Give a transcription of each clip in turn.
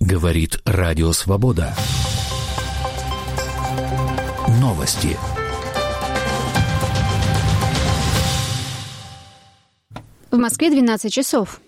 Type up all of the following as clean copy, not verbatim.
Говорит Радио Свобода. Новости. В Москве 12 часов.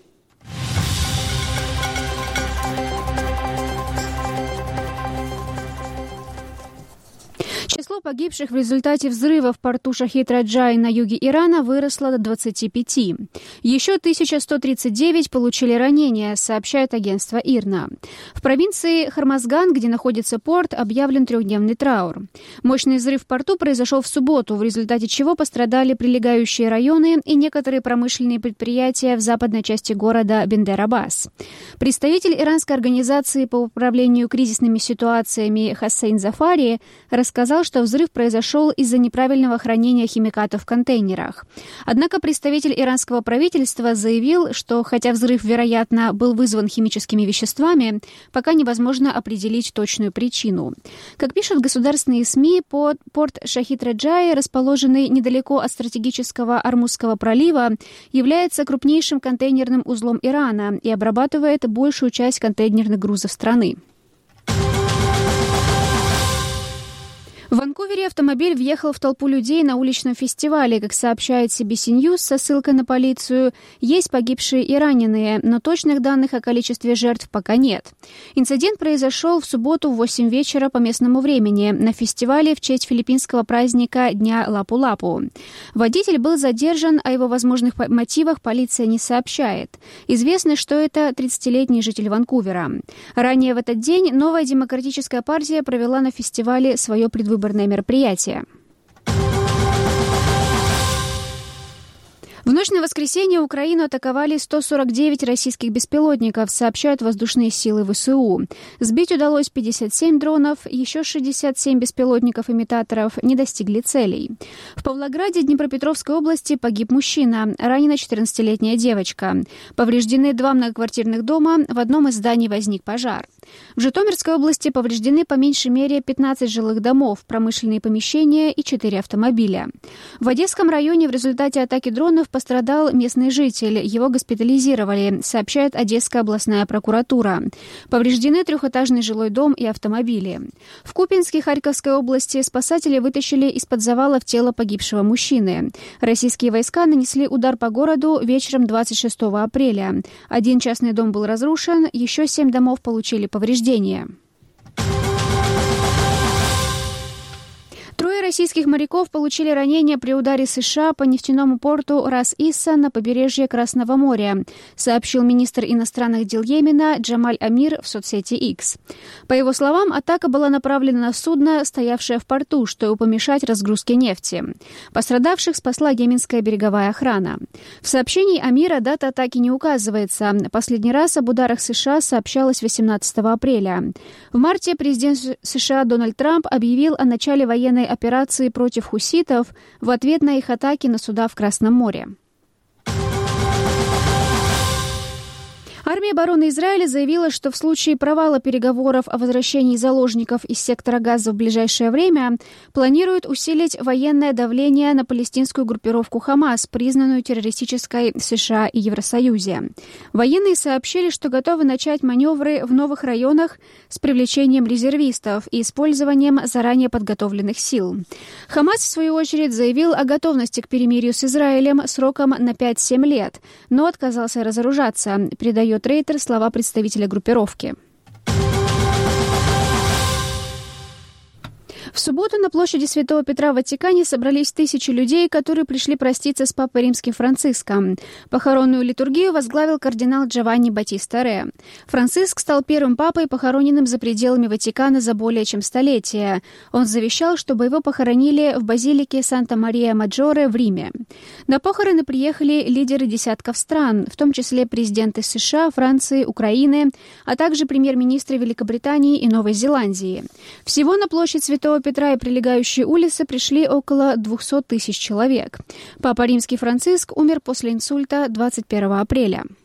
Число погибших в результате взрыва в порту Шахид-Раджай на юге Ирана выросло до 25. Еще 1139 получили ранения, сообщает агентство ИРНА. В провинции Хормазган, где находится порт, объявлен трехдневный траур. Мощный взрыв в порту произошел в субботу, в результате чего пострадали прилегающие районы и некоторые промышленные предприятия в западной части города Бендер-Аббас. Представитель иранской организации по управлению кризисными ситуациями Хасейн Зафари рассказал, что взрыв произошел из-за неправильного хранения химикатов в контейнерах. Однако представитель иранского правительства заявил, что хотя взрыв, вероятно, был вызван химическими веществами, пока невозможно определить точную причину. Как пишут государственные СМИ, порт Шахид-Раджай, расположенный недалеко от стратегического Ормузского пролива, является крупнейшим контейнерным узлом Ирана и обрабатывает большую часть контейнерных грузов страны. В Ванкувере автомобиль въехал в толпу людей на уличном фестивале. Как сообщает CBC News со ссылкой на полицию, есть погибшие и раненые, но точных данных о количестве жертв пока нет. Инцидент произошел в субботу в 8 вечера по местному времени на фестивале в честь филиппинского праздника Дня Лапу-Лапу. Водитель был задержан, о его возможных мотивах полиция не сообщает. Известно, что это 30-летний житель Ванкувера. Ранее в этот день Новая демократическая партия провела на фестивале свое предвыборное мероприятие. В ночь на воскресенье Украину атаковали 149 российских беспилотников, сообщают воздушные силы ВСУ. Сбить удалось 57 дронов, еще 67 беспилотников-имитаторов не достигли целей. В Павлограде Днепропетровской области погиб мужчина, ранена 14-летняя девочка. Повреждены 2 многоквартирных дома, в одном из зданий возник пожар. В Житомирской области повреждены по меньшей мере 15 жилых домов, промышленные помещения и 4 автомобиля. В Одесском районе в результате атаки дронов пострадал местный житель. Его госпитализировали, сообщает Одесская областная прокуратура. Повреждены 3-этажный жилой дом и автомобили. В Купинске Харьковской области спасатели вытащили из-под завалов тело погибшего мужчины. Российские войска нанесли удар по городу вечером 26 апреля. 1 частный дом был разрушен, еще 7 домов получили повреждения. 3 российских моряков получили ранения при ударе США по нефтяному порту Рас-Исса на побережье Красного моря, сообщил министр иностранных дел Йемена Джамаль Амир в соцсети X. По его словам, атака была направлена на судно, стоявшее в порту, чтобы помешать разгрузке нефти. Пострадавших спасла йеменская береговая охрана. В сообщении Амира дата атаки не указывается. Последний раз об ударах США сообщалось 18 апреля. В марте президент США Дональд Трамп объявил о начале военной операции против хуситов в ответ на их атаки на суда в Красном море. Армия обороны Израиля заявила, что в случае провала переговоров о возвращении заложников из сектора Газа в ближайшее время планирует усилить военное давление на палестинскую группировку «Хамас», признанную террористической в США и Евросоюзе. Военные сообщили, что готовы начать маневры в новых районах с привлечением резервистов и использованием заранее подготовленных сил. «Хамас», в свою очередь, заявил о готовности к перемирию с Израилем сроком на 5-7 лет, но отказался разоружаться, передает Рейтер слова представителя группировки. В субботу на площади Святого Петра в Ватикане собрались тысячи людей, которые пришли проститься с Папой Римским Франциском. Похоронную литургию возглавил кардинал Джованни Баттиста Ре. Франциск стал первым папой, похороненным за пределами Ватикана за более чем столетие. Он завещал, чтобы его похоронили в базилике Санта-Мария-Маджоре в Риме. На похороны приехали лидеры десятков стран, в том числе президенты США, Франции, Украины, а также премьер-министры Великобритании и Новой Зеландии. Всего на площадь Святого Петра и прилегающие улицы пришли около 200 тысяч человек. Папа Римский Франциск умер после инсульта 21 апреля.